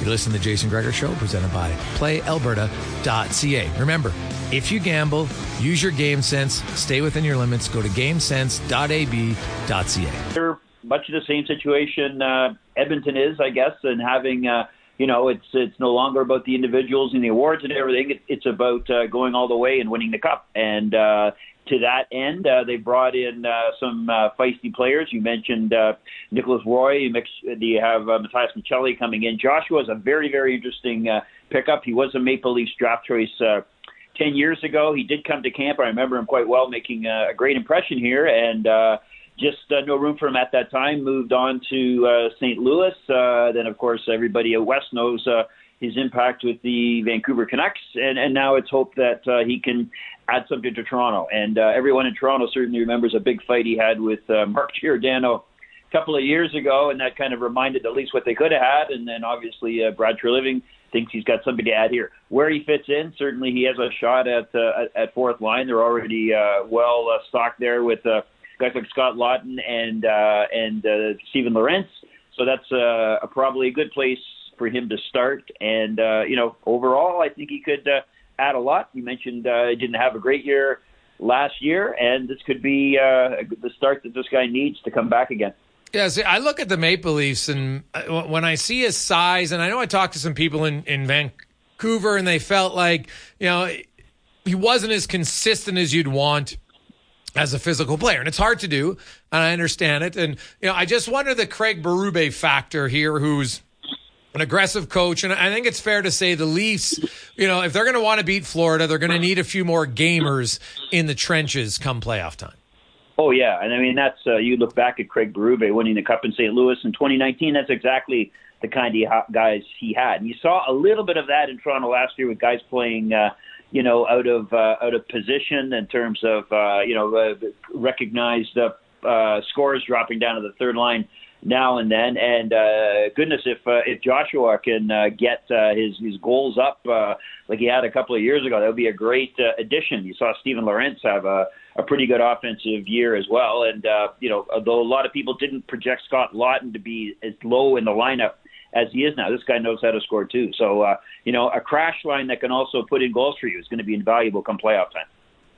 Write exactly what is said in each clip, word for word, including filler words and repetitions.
You listen to the Jason Gregor Show, presented by play alberta dot c a. Remember, if you gamble, use your game sense, stay within your limits, go to game sense dot a b dot c a. They're much of the same situation uh, Edmonton is, I guess, and having, uh, you know, it's it's no longer about the individuals and the awards and everything. It, it's about uh, going all the way and winning the cup. And uh, to that end, uh, they brought in uh, some uh, feisty players. You mentioned uh, Nicholas Roy. You, mix, you have uh, Matthias Michelli coming in. Joshua is a very, very interesting uh, pickup. He was a Maple Leafs draft choice uh, ten years ago. He did come to camp. I remember him quite well, making uh, a great impression here. And uh, just uh, no room for him at that time. Moved on to uh, Saint Louis. Uh, then, of course, everybody out west knows uh, his impact with the Vancouver Canucks. And, and now it's hoped that uh, he can add something to Toronto. And uh, everyone in Toronto certainly remembers a big fight he had with uh, Mark Giordano a couple of years ago, and that kind of reminded at least what they could have had. And then obviously uh, Brad Treliving thinks he's got something to add here. Where he fits in, certainly he has a shot at uh, at, at fourth line. They're already uh, well uh, stocked there with uh, guys like Scott Lawton and uh, and uh, Steven Lorentz. So that's uh, a, probably a good place for him to start. And, uh, you know, overall, I think he could uh, add a lot. You mentioned uh, he didn't have a great year last year, and this could be uh, the start that this guy needs to come back again. Yeah, see, I look at the Maple Leafs, and when I see his size, and I know I talked to some people in, in Vancouver, and they felt like, you know, he wasn't as consistent as you'd want as a physical player. And it's hard to do, and I understand it. And, you know, I just wonder the Craig Berube factor here, who's an aggressive coach. And I think it's fair to say the Leafs, you know, if they're going to want to beat Florida, they're going to need a few more gamers in the trenches come playoff time. Oh, yeah. And I mean, that's uh, you look back at Craig Berube winning the Cup in Saint Louis in twenty nineteen. That's exactly the kind of guys he had. And you saw a little bit of that in Toronto last year with guys playing, uh, you know, out of uh, out of position in terms of, uh, you know, uh, recognized uh, uh, scores dropping down to the third line now and then. And uh, goodness, if uh, if Joshua can uh, get uh, his his goals up uh, like he had a couple of years ago, that would be a great uh, addition. You saw Steven Lorentz have a a pretty good offensive year as well. And, uh, you know, although a lot of people didn't project Scott Lawton to be as low in the lineup as he is now, this guy knows how to score too. So, uh, you know, a crash line that can also put in goals for you is going to be invaluable come playoff time.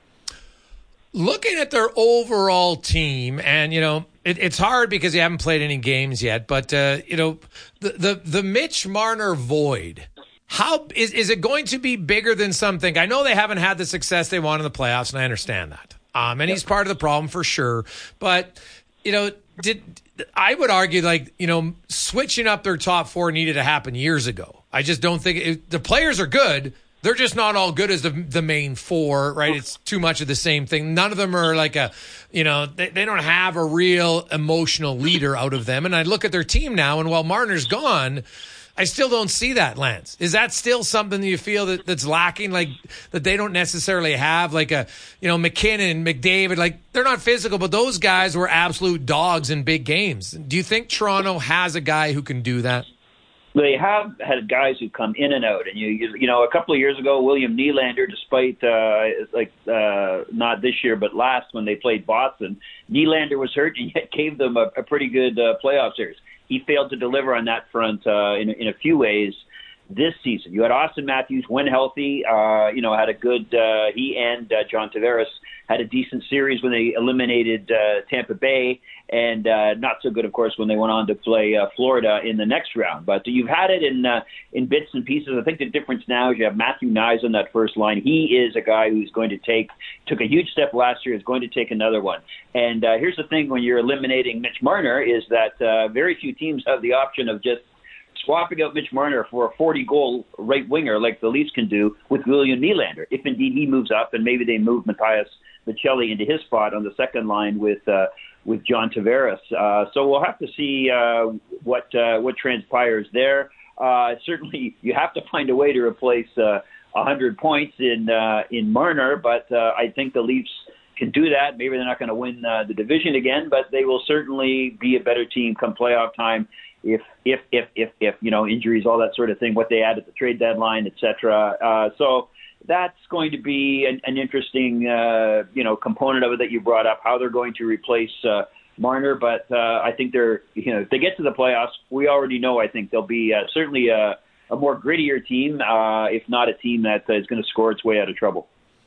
Looking at their overall team, and, you know, it, it's hard because you haven't played any games yet, but, uh, you know, the, the, the Mitch Marner void, how is, is it going to be bigger than something? I know they haven't had the success they want in the playoffs, and I understand that. Um, and yep. He's part of the problem for sure. But, you know, did I would argue, like, you know, switching up their top four needed to happen years ago. I just don't think it, the players are good. They're just not all good as the the main four, right? It's too much of the same thing. None of them are like a, you know, they, they don't have a real emotional leader out of them. And I look at their team now, and while Marner's gone, I still don't see that, Lance. Is that still something that you feel that, that's lacking, like that they don't necessarily have, like a, you know, McKinnon, McDavid, like they're not physical, but those guys were absolute dogs in big games. Do you think Toronto has a guy who can do that? They have had guys who come in and out, and you you, you know, a couple of years ago, William Nylander, despite uh, like uh, not this year but last when they played Boston, Nylander was hurt and yet gave them a, a pretty good uh, playoff series. He failed to deliver on that front uh, in, in a few ways this season. You had Austin Matthews, when healthy, uh, you know, had a good, uh, he and uh, John Tavares had a decent series when they eliminated uh, Tampa Bay, and uh, not so good, of course, when they went on to play uh, Florida in the next round. But you've had it in uh, in bits and pieces. I think the difference now is you have Matthew Nyes on that first line. He is a guy who's going to take, took a huge step last year, is going to take another one. And uh, here's the thing when you're eliminating Mitch Marner is that uh, very few teams have the option of just swapping out Mitch Marner for a forty-goal right winger like the Leafs can do with William Nylander, if indeed he moves up, and maybe they move Matthias Michelli into his spot on the second line with uh, with John Tavares. Uh, so we'll have to see uh, what uh, what transpires there. Uh, certainly, you have to find a way to replace uh, one hundred points in uh, in Marner, but uh, I think the Leafs can do that. Maybe they're not going to win uh, the division again, but they will certainly be a better team come playoff time. If, if, if, if, if, you know, injuries, all that sort of thing, what they add at the trade deadline, et cetera. Uh, so that's going to be an, an interesting, uh, you know, component of it that you brought up, how they're going to replace uh, Marner. But uh, I think they're, you know, if they get to the playoffs, we already know, I think they'll be uh, certainly a, a more grittier team, uh, if not a team that is going to score its way out of trouble.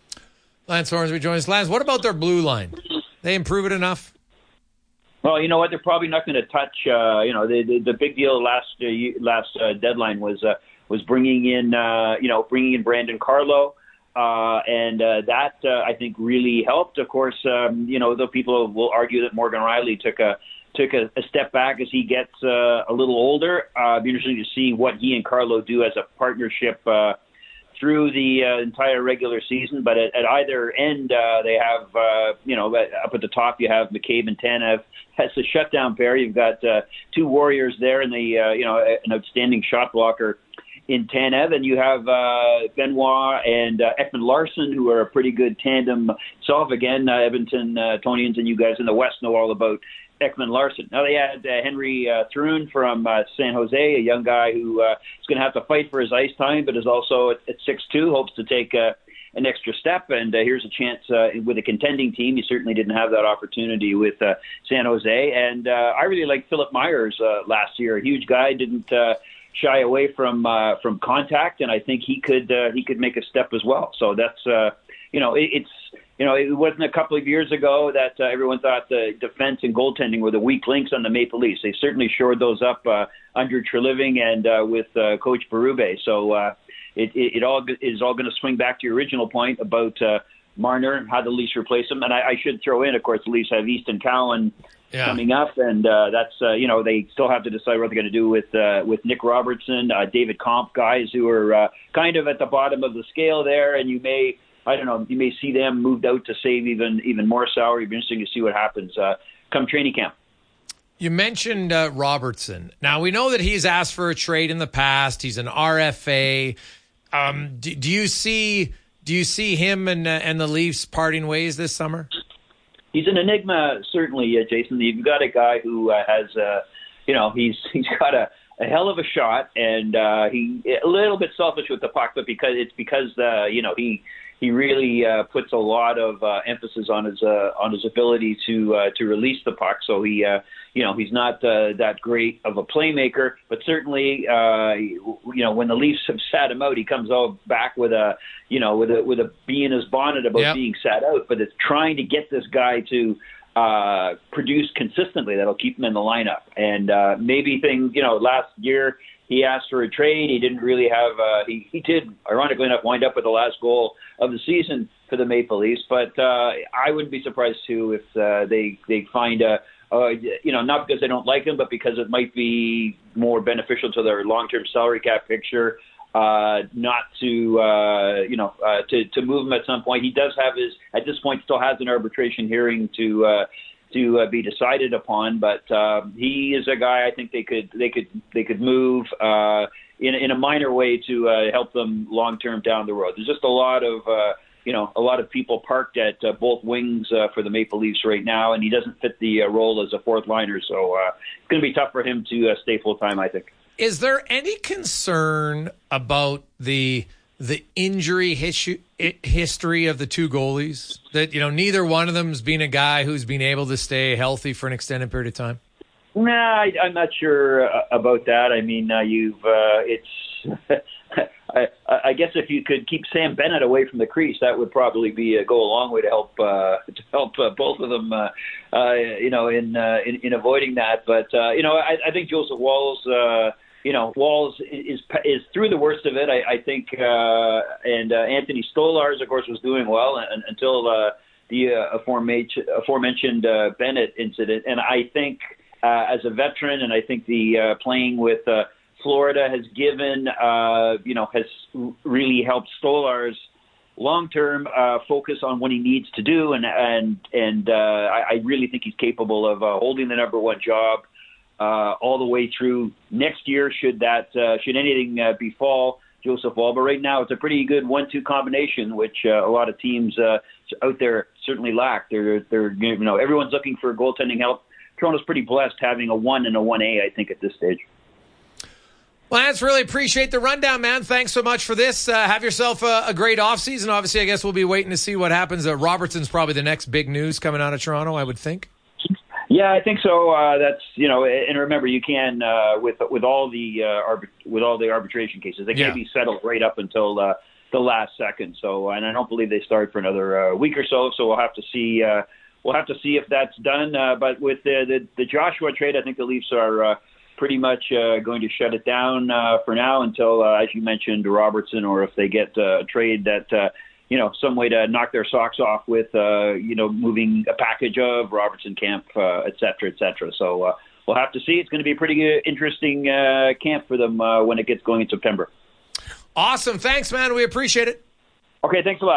Lance Hornsby joins us. Lance, what about their blue line? They improve it enough? Well, you know what? They're probably not going to touch. Uh, you know, the, the the big deal last uh, last uh, deadline was uh, was bringing in uh, you know bringing in Brandon Carlo, uh, and uh, that uh, I think really helped. Of course, um, you know, the people will argue that Morgan Rielly took a took a, a step back as he gets uh, a little older. Uh, it'd be interesting to see what he and Carlo do as a partnership uh, through the uh, entire regular season. But at, at either end, uh, they have, uh, you know, up at the top, you have McCabe and Tanev. As a shutdown pair, you've got uh, two warriors there and the, uh, you know, an outstanding shot blocker in Tanev, and you have uh, Benoit and uh, Ekman Larson, who are a pretty good tandem. So again, uh, Edmonton uh, Tonians and you guys in the West know all about Ekman Larson. Now they had uh, Henry uh, Thrun from uh, San Jose, a young guy who uh, is going to have to fight for his ice time, but is also at, at six two, hopes to take uh, an extra step. And uh, here's a chance uh, with a contending team. You certainly didn't have that opportunity with uh, San Jose. And uh, I really liked Philip Myers uh, last year. A huge guy, didn't uh, shy away from uh, from contact, and I think he could uh, he could make a step as well. So that's uh, you know it, it's. You know, it wasn't a couple of years ago that uh, everyone thought the defense and goaltending were the weak links on the Maple Leafs. They certainly shored those up uh, under Treliving and uh, with uh, Coach Berube. So uh, it, it, it all is all going to swing back to your original point about uh, Marner, how the Leafs replace him. And I, I should throw in, of course, the Leafs have Easton Cowan yeah. coming up, and uh, that's uh, you know they still have to decide what they're going to do with uh, with Nick Robertson, uh, David Kampf, guys who are uh, kind of at the bottom of the scale there, and you may. I don't know, you may see them moved out to save even even more salary. It'll be interesting to see what happens uh, come training camp. You mentioned uh, Robertson. Now, we know that he's asked for a trade in the past. He's an R F A. Um, do, do you see do you see him and, uh, and the Leafs parting ways this summer? He's an enigma, certainly, uh, Jason. You've got a guy who uh, has, uh, you know, he's he's got a, a hell of a shot, and uh, he a little bit selfish with the puck, but because it's because, uh, you know, he – He really uh, puts a lot of uh, emphasis on his uh, on his ability to uh, to release the puck. So he, uh, you know, he's not uh, that great of a playmaker, but certainly, uh, you know, when the Leafs have sat him out, he comes out back with a, you know, with a with a bee in his bonnet about yep. being sat out. But it's trying to get this guy to uh, produce consistently that'll keep him in the lineup. And uh, maybe things, you know, last year. He asked for a trade. He didn't really have uh, – he, he did, ironically enough, wind up with the last goal of the season for the Maple Leafs. But uh, I wouldn't be surprised, too, if uh, they, they find a uh, – you know, not because they don't like him, but because it might be more beneficial to their long-term salary cap picture uh, not to, uh, you know, uh, to, to move him at some point. He does have his – at this point still has an arbitration hearing to uh, – to uh, be decided upon, but uh, he is a guy I think they could they could they could move uh, in in a minor way to uh, help them long term down the road. There's just a lot of uh, you know a lot of people parked at uh, both wings uh, for the Maple Leafs right now, and he doesn't fit the uh, role as a fourth liner, so uh, it's going to be tough for him to uh, stay full time, I think. Is there any concern about the the injury history history of the two goalies, that, you know, neither one of them's been a guy who's been able to stay healthy for an extended period of time? Nah, I, I'm not sure uh, about that. I mean, uh, you've uh, it's. I, I guess if you could keep Sam Bennett away from the crease, that would probably be uh, go a long way to help uh, to help uh, both of them. Uh, uh, you know, in, uh, in in avoiding that. But uh, you know, I, I think Joseph Walls. Uh, You know, Walls is is through the worst of it, I, I think, uh, and uh, Anthony Stolarz, of course, was doing well and, until uh, the uh, aforementioned, aforementioned uh, Bennett incident. And I think, uh, as a veteran, and I think the uh, playing with uh, Florida has given, uh, you know, has really helped Stolarz long-term uh, focus on what he needs to do, and and and uh, I, I really think he's capable of uh, holding the number one job. Uh, all the way through next year, should that uh, should anything uh, befall Joseph Woll. But right now, it's a pretty good one two combination, which uh, a lot of teams uh, out there certainly lack. They're they're you know everyone's looking for goaltending help. Toronto's pretty blessed having a one and a one A, I think, at this stage. Lance, really appreciate the rundown, man. Thanks so much for this. Uh, have yourself a, a great offseason. Obviously, I guess we'll be waiting to see what happens. Uh, Robertson's probably the next big news coming out of Toronto, I would think. Yeah, I think so. Uh, that's you know, and remember, you can uh, with with all the uh, arbit- with all the arbitration cases, they yeah. can be settled right up until uh, the last second. So, and I don't believe they start for another uh, week or so. So we'll have to see. Uh, we'll have to see if that's done. Uh, but with the, the the Joshua trade, I think the Leafs are uh, pretty much uh, going to shut it down uh, for now until, uh, as you mentioned, Robertson, or if they get uh, a trade that. Uh, you know, some way to knock their socks off with, uh, you know, moving a package of Robertson camp, uh, et cetera, et cetera. So uh, we'll have to see. It's going to be a pretty interesting uh, camp for them uh, when it gets going in September. Awesome. Thanks, man. We appreciate it. Okay, thanks a lot.